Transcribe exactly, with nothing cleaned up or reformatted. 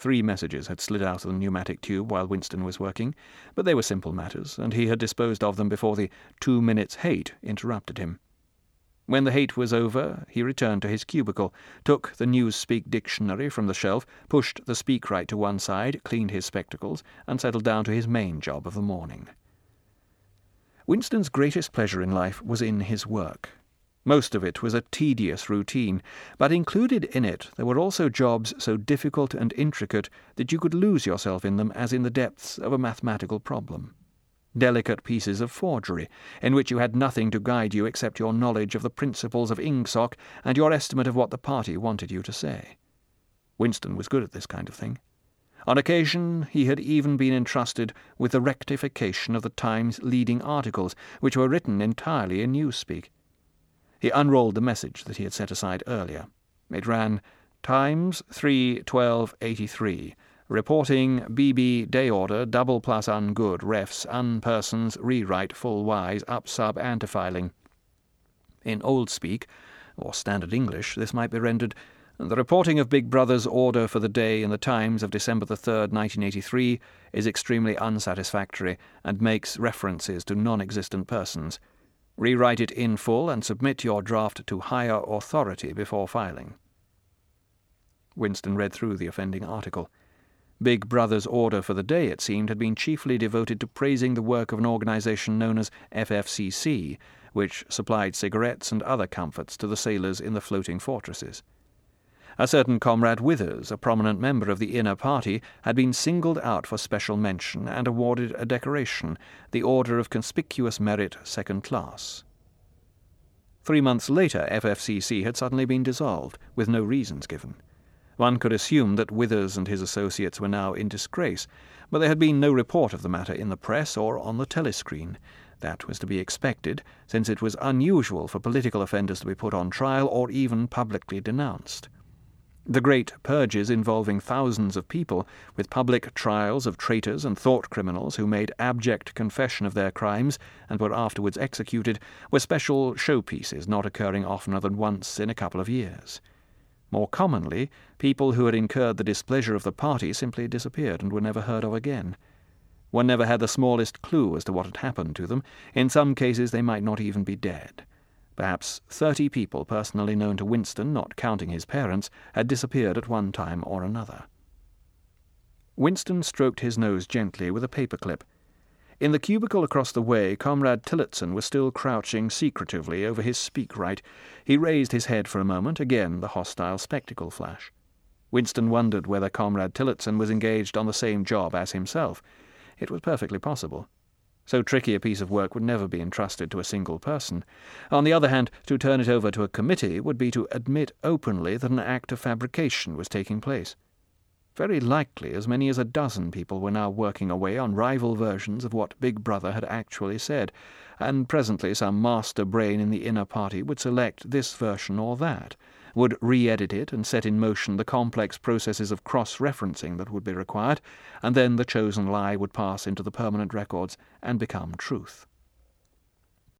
Three messages had slid out of the pneumatic tube while Winston was working, but they were simple matters, and he had disposed of them before the two minutes hate interrupted him. When the hate was over, he returned to his cubicle, took the Newspeak dictionary from the shelf, pushed the speakwrite to one side, cleaned his spectacles, and settled down to his main job of the morning. Winston's greatest pleasure in life was in his work. Most of it was a tedious routine, but included in it there were also jobs so difficult and intricate that you could lose yourself in them as in the depths of a mathematical problem. Delicate pieces of forgery, in which you had nothing to guide you except your knowledge of the principles of Ingsoc and your estimate of what the party wanted you to say. Winston was good at this kind of thing. On occasion he had even been entrusted with the rectification of the Times' leading articles, which were written entirely in Newspeak. He unrolled the message that he had set aside earlier. It ran, Times three twelve eighty-three. Reporting B B day order double plus ungood refs unpersons rewrite full wise up sub antifiling. In old speak, or standard English, this might be rendered, the reporting of Big Brother's order for the day in the Times of December the third, nineteen eighty-three, is extremely unsatisfactory and makes references to non-existent persons. Rewrite it in full and submit your draft to higher authority before filing. Winston read through the offending article. Big Brother's order for the day, it seemed, had been chiefly devoted to praising the work of an organization known as F F C C, which supplied cigarettes and other comforts to the sailors in the floating fortresses. A certain Comrade Withers, a prominent member of the inner party, had been singled out for special mention and awarded a decoration, the Order of Conspicuous Merit, Second Class. Three months later, F F C C had suddenly been dissolved, with no reasons given. One could assume that Withers and his associates were now in disgrace, but there had been no report of the matter in the press or on the telescreen. That was to be expected, since it was unusual for political offenders to be put on trial or even publicly denounced. The great purges involving thousands of people, with public trials of traitors and thought criminals who made abject confession of their crimes and were afterwards executed, were special showpieces not occurring oftener than once in a couple of years. More commonly, people who had incurred the displeasure of the party simply disappeared and were never heard of again. One never had the smallest clue as to what had happened to them. In some cases they might not even be dead. Perhaps thirty people personally known to Winston, not counting his parents, had disappeared at one time or another. Winston stroked his nose gently with a paperclip. In the cubicle across the way, Comrade Tillotson was still crouching secretively over his speakwrite. He raised his head for a moment, again the hostile spectacle flash. Winston wondered whether Comrade Tillotson was engaged on the same job as himself. It was perfectly possible. So tricky a piece of work would never be entrusted to a single person. On the other hand, to turn it over to a committee would be to admit openly that an act of fabrication was taking place. Very likely as many as a dozen people were now working away on rival versions of what Big Brother had actually said, and presently some master brain in the inner party would select this version or that, would re-edit it and set in motion the complex processes of cross-referencing that would be required, and then the chosen lie would pass into the permanent records and become truth.